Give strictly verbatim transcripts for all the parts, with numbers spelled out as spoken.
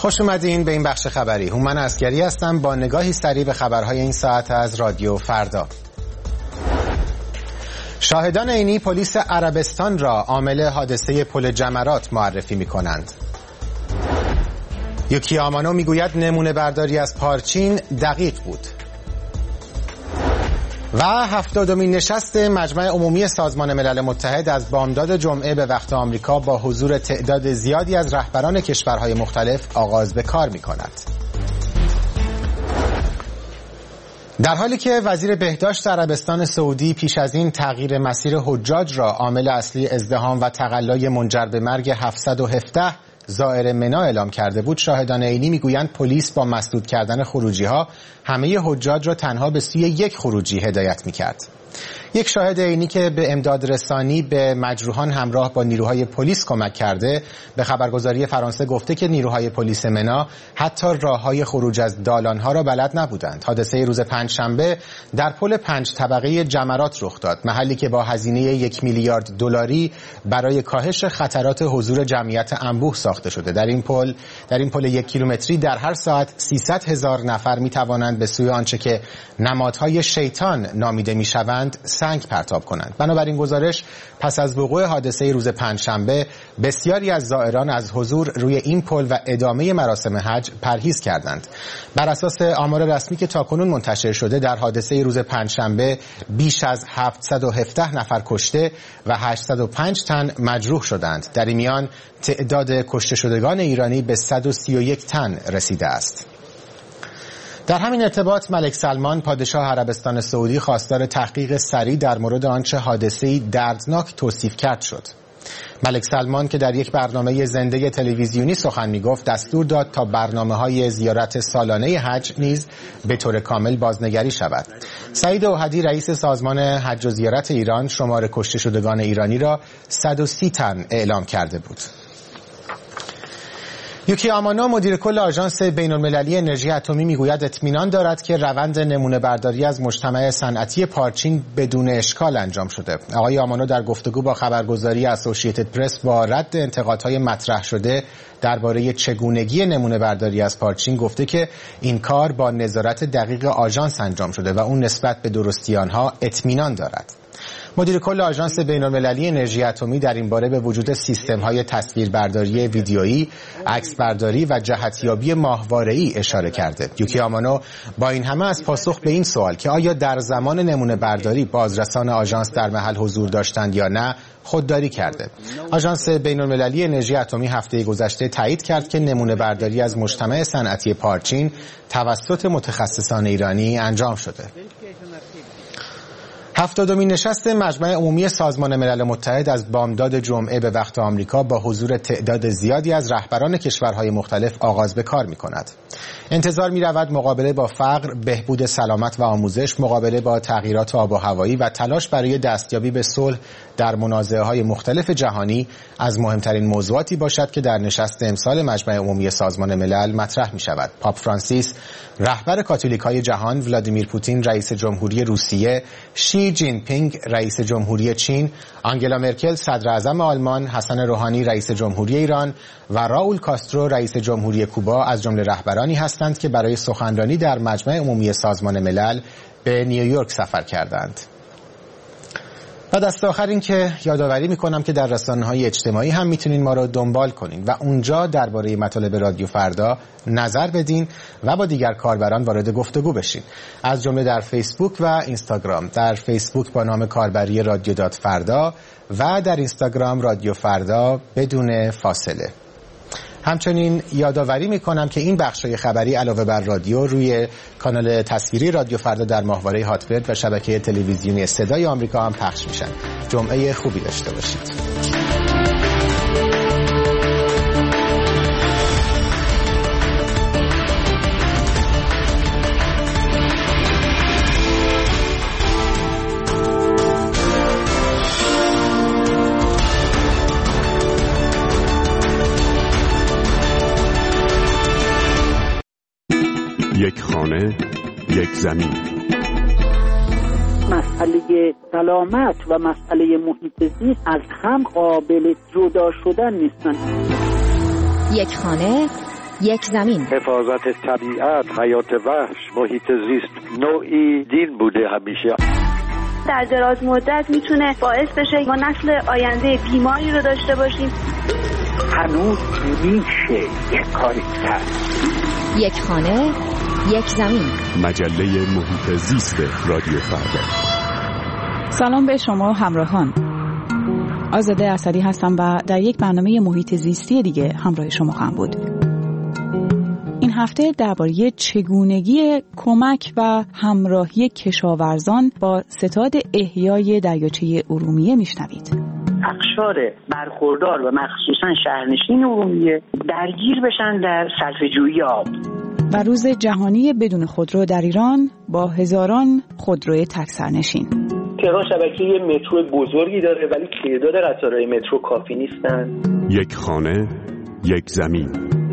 خوش اومدین به این بخش خبری. هومن عسکری هستم با نگاهی سریع به خبرهای این ساعت از رادیو فردا. شاهدان عینی پلیس عربستان را عامل حادثه پل جمرات معرفی می کنند. یوکی آمانو می گوید نمونه برداری از پارچین دقیق بود. و هفتادمین نشست مجمع عمومی سازمان ملل متحد از بامداد جمعه به وقت آمریکا با حضور تعداد زیادی از رهبران کشورهای مختلف آغاز به کار می کند. در حالی که وزیر بهداشت عربستان سعودی پیش از این تغییر مسیر حجاج را عامل اصلی ازدحام و تقلای منجر به مرگ هفتصد و هفده زائر منا اعلام کرده بود، شاهدان عینی میگویند پلیس با مسدود کردن خروجی‌ها همه حجاج را تنها به سوی یک خروجی هدایت می‌کرد. یک شاهد عینی که به امداد رسانی به مجروحان همراه با نیروهای پلیس کمک کرده به خبرگزاری فرانسه گفته که نیروهای پلیس منا حتی راههای خروج از دالانها را بلد نبودند. حادثه روز پنجشنبه در پل پنج طبقه جمرات رخ داد، محلی که با هزینه یک میلیارد دلاری برای کاهش خطرات حضور جمعیت انبوه ساخته شده. در این پل در این پل یک کیلومتری در هر ساعت سیصد هزار نفر می توانند به سوی آنچه که نمادهای شیطان نامیده می شوند سنگ پرتاب کنند. بنابراین گزارش پس از وقوع حادثه روز پنجشنبه بسیاری از زائران از حضور روی این پل و ادامه مراسم حج پرهیز کردند. بر اساس آمار رسمی که تاکنون منتشر شده در حادثه روز پنجشنبه بیش از هفتصد و هفده نفر کشته و هشتصد و پنج تن مجروح شدند. در این میان تعداد کشته شدگان ایرانی به صد و سی و یک تن رسیده است. در همین ارتباط ملک سلمان پادشاه عربستان سعودی خواستار تحقیق سریع در مورد آنچه حادثه‌ای دردناک توصیف کرد شد. ملک سلمان که در یک برنامه زنده تلویزیونی سخن می‌گفت دستور داد تا برنامه‌های زیارت سالانه حج نیز به طور کامل بازنگری شود. سعید اوحدی رئیس سازمان حج و زیارت ایران شمار کشته شدگان ایرانی را صد و سی تن اعلام کرده بود. یوکی آمانو مدیر کل آژانس بین‌المللی انرژی اتمی میگوید اطمینان دارد که روند نمونه برداری از مجتمع صنعتی پارچین بدون اشکال انجام شده. آقای آمانو در گفتگو با خبرگزاری اسوسییتد پرس با رد انتقادهای مطرح شده درباره چگونگی نمونه برداری از پارچین گفته که این کار با نظارت دقیق آژانس انجام شده و اون نسبت به درستی آنها اطمینان دارد. مدیر کل آژانس بین‌المللی انرژی اتمی در این باره به وجود سیستم‌های تصویربرداری ویدیویی، عکسبرداری و جهتیابی ماهواره‌ای اشاره کرده. یوکی آمانو با این همه از پاسخ به این سوال که آیا در زمان نمونه برداری بازرسان آژانس در محل حضور داشتند یا نه خودداری کرده. آژانس بین‌المللی انرژی اتمی هفته گذشته تایید کرد که نمونه برداری از مجتمع صنعتی پارچین توسط متخصصان ایرانی انجام شده. هفتادمین نشست مجمع عمومی سازمان ملل متحد از بامداد جمعه به وقت آمریکا با حضور تعداد زیادی از رهبران کشورهای مختلف آغاز به کار می‌کند. انتظار می‌رود مقابله با فقر، بهبود سلامت و آموزش، مقابله با تغییرات آب و هوایی و تلاش برای دستیابی به صلح در منازعه‌های مختلف جهانی از مهمترین موضوعاتی باشد که در نشست امسال مجمع عمومی سازمان ملل مطرح می‌شود. پاپ فرانسیس، رهبر کاتولیک‌های جهان، ولادیمیر پوتین رئیس جمهوری روسیه، شی جین پینگ رئیس جمهوری چین، آنگلا مرکل صدر اعظم آلمان، حسن روحانی رئیس جمهوری ایران و راول کاسترو رئیس جمهوری کوبا از جمله رهبرانی هستند که برای سخنرانی در مجمع عمومی سازمان ملل به نیویورک سفر کردند. و دست آخر این که یادآوری میکنم که در رسانه‌های اجتماعی هم میتونین ما رو دنبال کنین و اونجا درباره مطالب رادیو فردا نظر بدین و با دیگر کاربران وارد گفتگو بشین، از جمله در فیسبوک و اینستاگرام. در فیسبوک با نام کاربری رادیو دات فردا و در اینستاگرام رادیو فردا بدون فاصله. همچنین یادآوری میکنم که این بخشای خبری علاوه بر رادیو روی کانال تصویری رادیو فردا در ماهواره هاتبرد و شبکه تلویزیونی صدای آمریکا هم پخش میشن. جمعه خوبی داشته باشید. یک خانه، یک زمین. مسئله سلامت و مسئله محیط زیست از هم قابل جدا شدن نیستن. یک خانه، یک زمین. حفاظت طبیعت، حیات وحش، محیط زیست نوعی دین بوده همیشه. در دراز مدت میتونه باعث بشه ما نسل آینده بیماری رو داشته باشیم. هنوز میشه یک کاری کرد. یک خانه، یک زمین. مجله محیط زیست رادیو فردا. سلام به شما همراهان. آزاده اسدی هستم و در یک برنامه محیط زیستی دیگه همراه شما خواهم بود. این هفته درباره چگونگی کمک و همراهی کشاورزان با ستاد احیای دریاچه ارومیه میشنوید. اقشار برخوردار و مخصوصا شهرنشین ارومیه درگیر بشن در صرفه‌جویی آب. و روز جهانی بدون خودرو در ایران با هزاران خودروی تک سرنشین. تهران شبکه مترو بزرگی داره ولی تعداد قطارهای مترو کافی نیستن. یک خانه، یک زمین.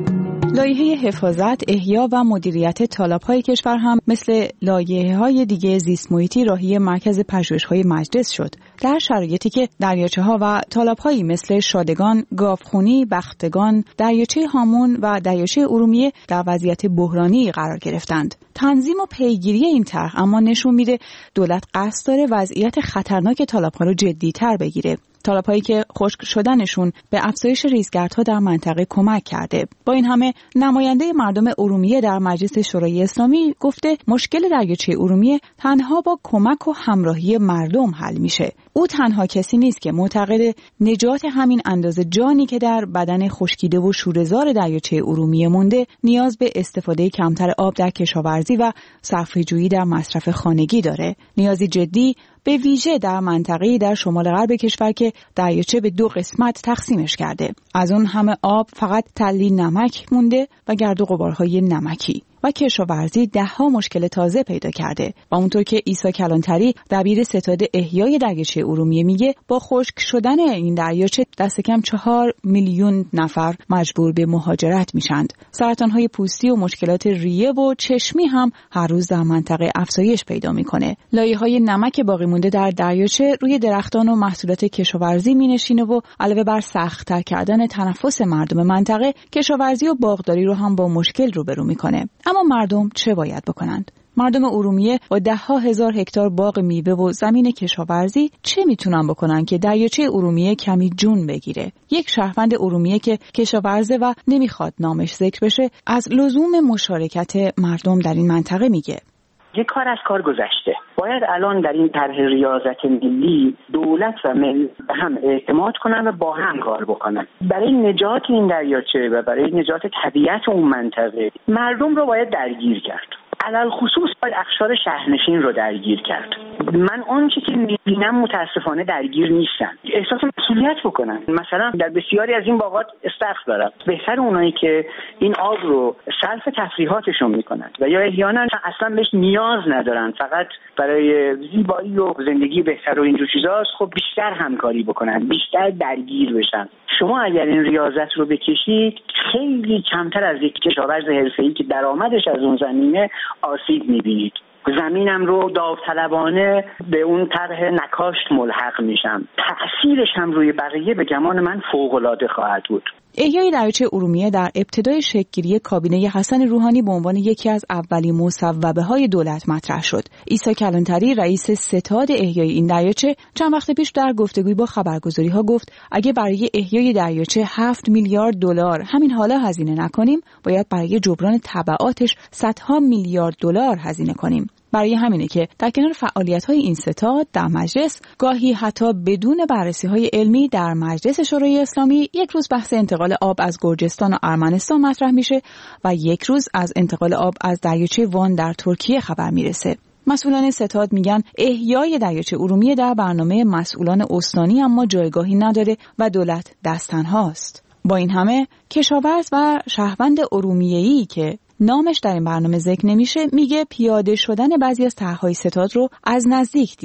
لایحه حفاظت، احیا و مدیریت تالاب‌های کشور هم مثل لایحه‌های دیگه زیست محیطی راهی مرکز پژوهش‌های مجلس شد. در شرایطی که دریاچه‌ها و تالاب‌هایی مثل شادگان، گاوخونی، بختگان، دریاچه هامون و دریاچه ارومیه در وضعیت بحرانی قرار گرفتند. تنظیم و پیگیری این طرح اما نشون میده دولت قصد داره وضعیت خطرناک تالاب‌ها رو جدی‌تر بگیره. تالاب‌هایی که خشک شدنشون به افزایش ریزگردها در منطقه کمک کرده. با این همه نماینده مردم ارومیه در مجلس شورای اسلامی گفته مشکل دریاچه ارومیه تنها با کمک و همراهی مردم حل میشه. او تنها کسی نیست که معتقد نجات همین اندازه جانی که در بدن خشکیده و شوره‌زار دریاچه ارومیه مونده نیاز به استفاده کمتر آب در کشاورزی و صرفه‌جویی در مصرف خانگی داره. نیازی جدی به ویژه در منطقه‌ای در شمال غرب کشور که دریاچه به دو قسمت تقسیمش کرده. از اون همه آب فقط تلی نمک مونده و گرد و غبارهای نمکی. و کشاورزی ده‌ها مشکل تازه پیدا کرده و اونطور که عیسی کلانتری دبیر ستاد احیای دریاچه ارومیه میگه با خشک شدن این دریاچه دست کم چهار میلیون نفر مجبور به مهاجرت میشند. سرطان‌های پوستی و مشکلات ریه و چشمی هم هر روز در منطقه افزایش پیدا میکنه. لایه‌های نمک باقی مونده در دریاچه روی درختان و محصولات کشاورزی مینشینه و علاوه بر سخت‌تر کردن تنفس مردم منطقه، کشاورزی و باغداری رو هم با مشکل روبرو میکنه. اما مردم چه باید بکنند؟ مردم ارومیه با ده ها هزار هکتار باغ میوه و زمین کشاورزی چه میتونن بکنن که دریاچه ارومیه کمی جون بگیره؟ یک شهروند ارومیه که کشاورزه و نمیخواد نامش ذکر بشه از لزوم مشارکت مردم در این منطقه میگه. یک کار از کار گذشته. باید الان در این طرح ریاضت ملی دولت و ملت هم اعتماد کنن و با هم کار بکنن. برای نجات این دریاچه و برای نجات طبیعت اون منطقه مردم رو باید درگیر کرد. علل خصوص باید اقشار شهرنشین رو درگیر کرد. من آنچه که میبینم متاسفانه درگیر نیستن. احساس مسئولیت بکنن. مثلا در بسیاری از این باغات استخر دارن. بهتر اونایی که این آب رو صرف تفریحاتشون میکنن و یا احیانا اصلا بهش نیاز ندارن، فقط برای زیبایی و زندگی بهتر و اینجور چیزاست، خب بیشتر همکاری بکنن، بیشتر درگیر بشن. شما اگر این ریاضت رو بکشید خیلی کمتر از یک کشاورز حرفه‌ای که درآمدش از اون زمینه آسیب می‌بینید. زمینم رو داوطلبانه به اون طرح نکاشت ملحق میشم. تأثیرش هم روی بقیه به گمان من فوق‌العاده خواهد بود. احیای دریاچه ارومیه در ابتدای شکل‌گیری کابینه حسن روحانی به عنوان یکی از اولین مصوبه‌های دولت مطرح شد. عیسی کلانتری رئیس ستاد احیای این دریاچه چند وقت پیش در گفتگوی با خبرگزاری‌ها گفت اگه برای احیای دریاچه هفت میلیارد دلار همین حالا هزینه نکنیم، باید برای جبران تبعاتش صدها میلیارد دلار هزینه کنیم. برای همینه که در کنار فعالیت‌های این ستاد در مجلس گاهی حتی بدون بررسی‌های علمی در مجلس شورای اسلامی یک روز بحث انتقال آب از گرجستان و ارمنستان مطرح میشه و یک روز از انتقال آب از دریاچه وان در ترکیه خبر میرسه. مسئولان ستاد میگن احیای دریاچه ارومیه در برنامه مسئولان استانی اما جایگاهی نداره و دولت دست تنهاست. با این همه کشاورز و شهروند ارومیه‌ای که نامش در این برنامه ذکر نمیشه میگه پیاده شدن بعضی از طرح‌های ستاد رو از نزدیک دیده.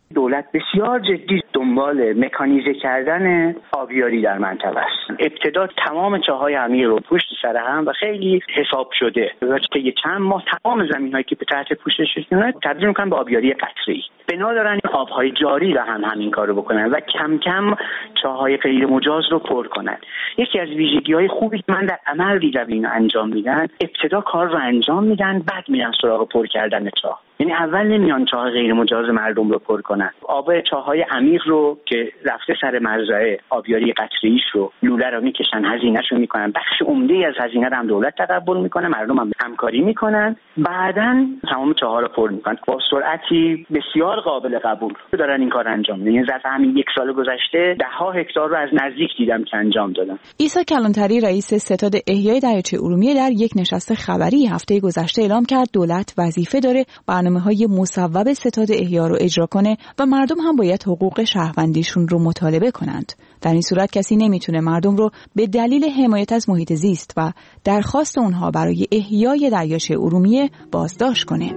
دولت بسیار جدی دنبال مکانیزه کردن آبیاری در منطقه است. ابتدا تمام چاهای عمیق رو پشت سر هم و خیلی حساب شده و طی چند ماه تمام زمین‌هایی که به تحت پوشششون تبدیل می‌کنن به آبیاری قطره‌ای. بنا دارن آب‌های جاری رو هم همین کارو بکنن و کم کم چاهای غیر مجاز رو پر کنن. یکی از ویژگی‌های خوبی که من در عمل دیدم اینو انجام میدن، ابتدا کار رو انجام میدن بعد میرن سراغ پر کردن چاه. یعنی اول نمیان چاه غیر مجاز مردم رو پر کنن. آب چاهای عمیق رو که رفته سر مزرعه آبیاری قطره‌ایش رو لوله رو میکشن، هزینه‌شو میکنن، بخش عمده‌ای از هزینه رو هم دولت تقبل میکنه، مردم هم همکاری میکنن، بعداً تمام چاها رو پر میکنن با سرعتی بسیار قابل قبول دارن این کار انجام میدن. یعنی ظرف همین یک سال گذشته ده ها هکتار رو از نزدیک دیدم که انجام دادن. عیسی کلانتری رئیس ستاد احیای دریاچه ارومیه در یک نشست خبری هفته گذشته اعلام کرد دولت وظیفه داره برنامه‌های مصوب ستاد احیا رو اجرا کنه و مردم هم باید حقوق شهروندیشون رو مطالبه کنند. در این صورت کسی نمیتونه مردم رو به دلیل حمایت از محیط زیست و درخواست اونها برای احیای دریاچه ارومیه بازداشت کنه.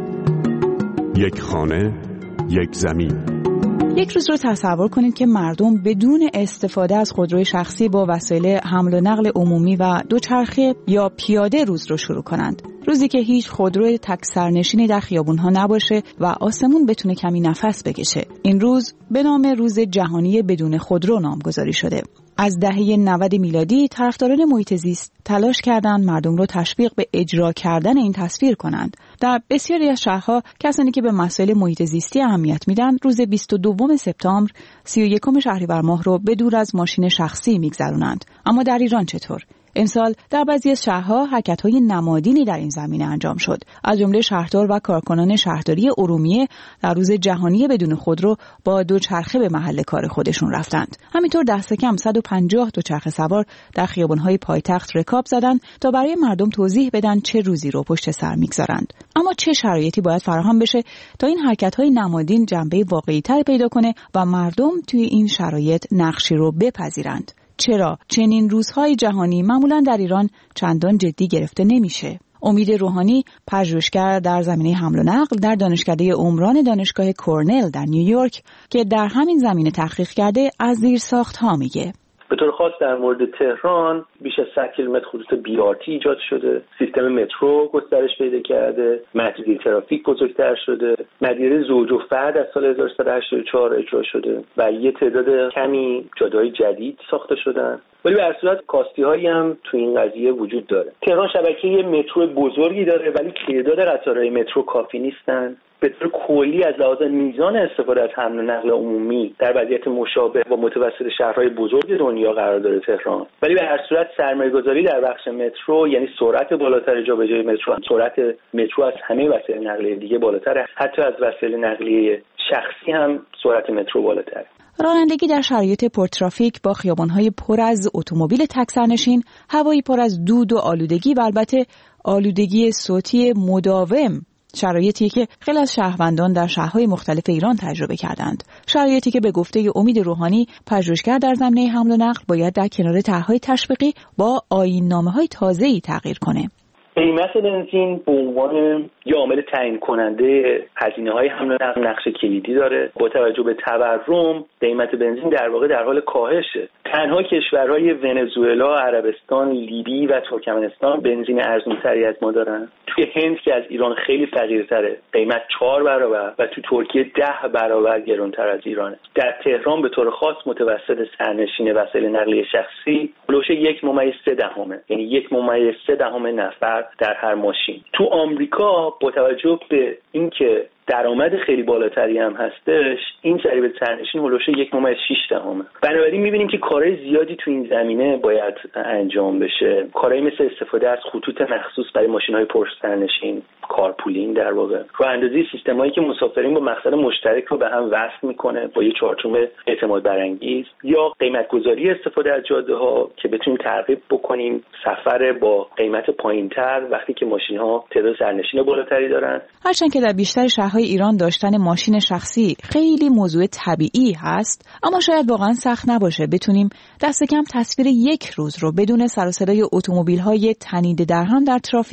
یک خانه، یک زمین. یک روز رو تصور کنید که مردم بدون استفاده از خودروی شخصی با وسایل حمل و نقل عمومی و دوچرخه یا پیاده روز رو شروع کنند. روزی که هیچ خودروی تک سرنشینی در خیابون‌ها نباشه و آسمون بتونه کمی نفس بکشه. این روز به نام روز جهانی بدون خودرو نامگذاری شده. از دهه نود میلادی طرفداران محیط زیست تلاش کردند مردم رو تشویق به اجرا کردن این تصویر کنند. در بسیاری از شهرها کسانی که به مسائل محیط زیستی اهمیت میدن روز بیست و دوم سپتامبر سی و یکم شهریور ماه رو به دور از ماشین شخصی میگذرونند. اما در ایران چطور؟ امسال در بعضی از شهرها حرکت‌های نمادینی در این زمینه انجام شد. از جمله شهردار و کارکنان شهرداری ارومیه در روز جهانی بدون خودرو با دوچرخه به محل کار خودشون رفتند. همینطور دست کم صد و پنجاه دوچرخه سوار در خیابان‌های پایتخت رکاب زدند تا برای مردم توضیح بدن چه روزی رو پشت سر میگذارند. اما چه شرایطی باید فراهم بشه تا این حرکت‌های نمادین جنبه واقعی‌تر پیدا کنه و مردم توی این شرایط نقشی رو بپذیرند؟ چرا چنین روزهای جهانی معمولاً در ایران چندان جدی گرفته نمیشه؟ امید روحانی، پژوهشگر در زمینه حمل و نقل در دانشکده عمران دانشگاه کورنل در نیویورک که در همین زمینه تحقیق کرده، از زیرساخت‌ها میگه. به طور خاص در مورد تهران بیش از صد کیلومتر خطوط بی آر تی ایجاد شده، سیستم مترو گسترش پیدا کرده، محدودیت ترافیک بزرگتر شده، مدیریت زوج و فرد از سال هزار و سیصد و هشتاد و چهار اجرا شده و یه تعداد کمی جاده‌های جدید ساخته شدن. ولی به هر صورت کاستی‌هایی هم تو این قضیه وجود داره. تهران شبکه مترو بزرگی داره ولی تعداد قطارهای مترو کافی نیستن. به طور کلی از لحاظ میزان استفاده از حمل و نقل عمومی در وضعیت مشابه با متوسط شهرهای بزرگ دنیا قرار داره تهران. ولی به هر صورت سرمایه‌گذاری در بخش مترو، یعنی سرعت بالاتر جابجایی مترو، سرعت مترو از همه وسایل نقلیه دیگه بالاتره، حتی از وسایل نقلیه شخصی هم سرعت مترو بالاتره. رانندگی در شرایط پرترافیک با خیابان‌های پر از اتومبیل تک سرنشین، هوایی پر از دود و آلودگی و البته آلودگی صوتی مداوم، شرایطی که خیلی از شهروندان در شهرهای مختلف ایران تجربه کردند. شرایطی که به گفته امید روحانی، پژوهشگر در زمینه حمل و نقل، باید در کنار طرح‌های تشویقی با آیین‌نامه‌های تازه‌ای تغییر کنه. قیمت بنزین به عنوان یه عامل تعیین کننده هزینه‌های حمل و نقل نقش کلیدی داره. با توجه به تورم، قیمت بنزین در واقع در حال کاهشه. تنها کشورهای ونزوئلا، عربستان، لیبی و ترکمنستان بنزین ارزان‌تری از ما دارن. توی هند که از ایران خیلی فقیرتره، قیمت چهار برابر و تو ترکیه ده برابر گرانتر از ایرانه. در تهران به طور خاص متوسط سرنشین وسایل نقلیه شخصی بلوش یک ممیز سه دهمه، یعنی یک ممیز سه دهم نفر در هر ماشین. تو آمریکا با توجه به اینکه درآمد خیلی بالاتری هم هستش، این ضریب سرنشین هولوش یک ممیز شش دهمه. بنابراین می‌بینیم که کارهای زیادی تو این زمینه باید انجام بشه. کارهای مثل استفاده از خطوط مخصوص برای ماشین‌های پرسرنشین، کارپولینگ در واقع، راه‌اندازی سیستمایی که مسافرین با مقصد مشترک رو به هم وصل می‌کنه با یه چارچوب اعتماد برانگیز، یا قیمت‌گذاری استفاده از جاده‌ها که بتونیم ترغیب بکنیم سفر با قیمت پایین‌تر وقتی که ماشین‌ها تعداد سرنشین بالاتری دارن. هرچند که در بیشتر شهرهای ایران داشتن ماشین شخصی خیلی موضوع طبیعی هست، اما شاید واقعا سخت نباشه بتونیم دست کم تصویر یک روز رو بدون سر و صدای اتومبیل‌های تنیده در هم در ترافیک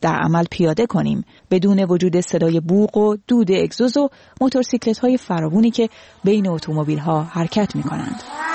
در عمل پیاده کنیم بدون وجود صدای بوق و دود اگزوز و موتورسیکلت‌های فراوانی که بین اتومبیل‌ها حرکت می‌کنند.